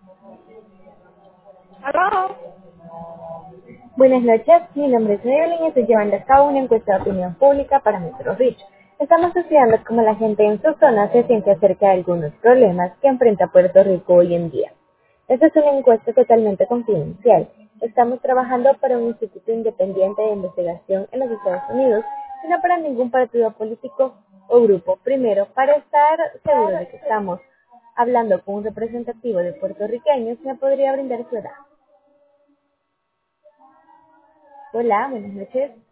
¿Aló? Buenas noches, mi nombre es Evelyn y estoy llevando a cabo una encuesta de opinión pública para Metro Rich. Estamos estudiando cómo la gente en su zona se siente acerca de algunos problemas que enfrenta Puerto Rico hoy en día. Esta es una encuesta totalmente confidencial. Estamos trabajando para un instituto independiente de investigación en los Estados Unidos y no para ningún partido político o grupo. Primero, para estar seguro de que estamos hablando con un representativo de puertorriqueños, me podría brindar su edad. Hola, buenas noches.